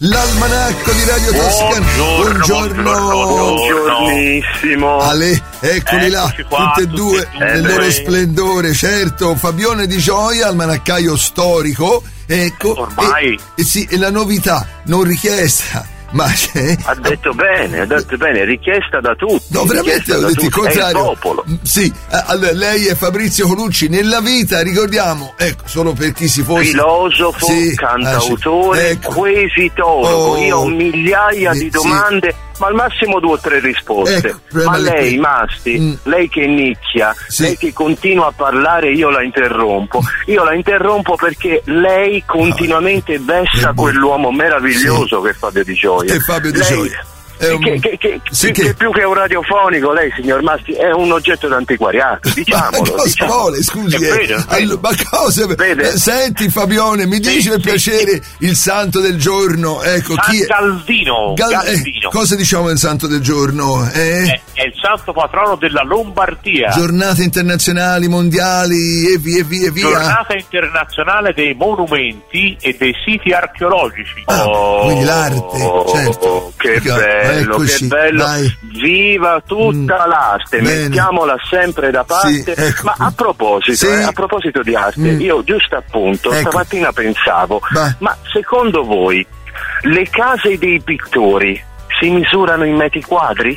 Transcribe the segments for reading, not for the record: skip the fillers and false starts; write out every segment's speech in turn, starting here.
l'almanacco di Radio Toscana. Buongiornissimo. Ale, eccoli là, tutte e due nel loro splendore, certo. Fabione Di Gioia, almanaccaio storico. Ecco, ormai sì, e la novità non richiesta, ma ha detto bene, richiesta da tutti. No, veramente ho detto il contrario. È il popolo. Sì, allora, lei è Fabrizio Colucci, nella vita, ricordiamo, ecco, solo per chi si fosse filosofo, sì, cantautore, quesitologo. Io ho migliaia di domande, ma al massimo 2 o 3 risposte. Ma lei, Masti, lei che nicchia, lei che continua a parlare, io la interrompo perché lei continuamente vessa quell'uomo meraviglioso che è Fabio Di Gioia. Che Fabio Di Gioia. Che più che un radiofonico, lei, signor Masti, è un oggetto d'antiquariato, diciamolo. Ma cosa vuole, scusi? Ma cosa? Senti, Fabione, mi dice per piacere il santo del giorno. Ecco, chi è? Galdino. Cosa diciamo del santo del giorno? È il santo patrono della Lombardia. Giornate internazionali, mondiali e via. Giornata internazionale dei monumenti e dei siti archeologici. Quindi l'arte, certo. Che bello. Eccoci, che bello, dai. Viva tutta l'arte, mettiamola sempre da parte. Sì, ecco. Ma a proposito di arte, io giusto appunto stamattina pensavo, ma secondo voi le case dei pittori si misurano in metri quadri?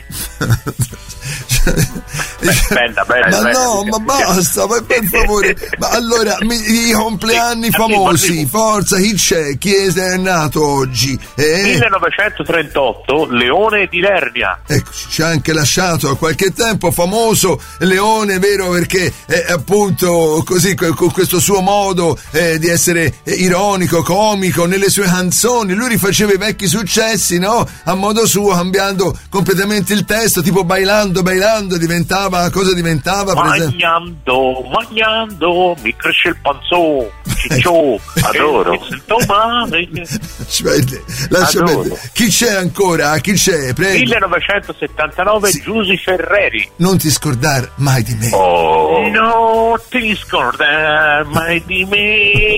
Bella. Ma basta, per favore. Ma allora, i compleanni famosi, forza, chi c'è? Chi è nato oggi? 1938, Leone di Lernia. Eccoci, ci ha anche lasciato a qualche tempo, famoso Leone, vero, perché appunto così, con questo suo modo di essere ironico, comico nelle sue canzoni, lui rifaceva i vecchi successi, no? A modo suo, cambiando completamente il testo, tipo bailando, diventava, cosa diventava? Mangiando, mi cresce il panzone, ciccio, adoro. Lascia perdere. Chi c'è ancora? Chi c'è? Prego. 1979, Giusy Ferreri. Non ti scordare mai di me. Non ti scordare mai di me.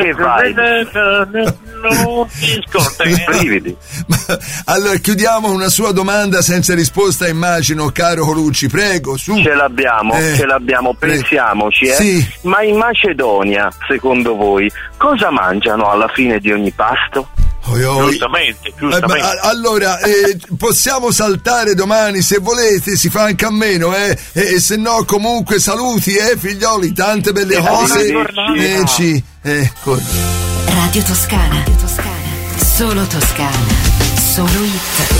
Non ti scordare. Brividi. Allora, chiudiamo una sua domanda senza risposta, immagino, caro Colucci, prego, su. Ce l'abbiamo, pensiamoci, Sì. Ma in Macedonia, secondo voi, cosa mangiano alla fine di ogni pasto? Giustamente. Allora, possiamo saltare domani se volete, si fa anche a meno, e se no comunque saluti, figlioli, tante belle cose. Radio Toscana. Solo Toscana. Solo hit.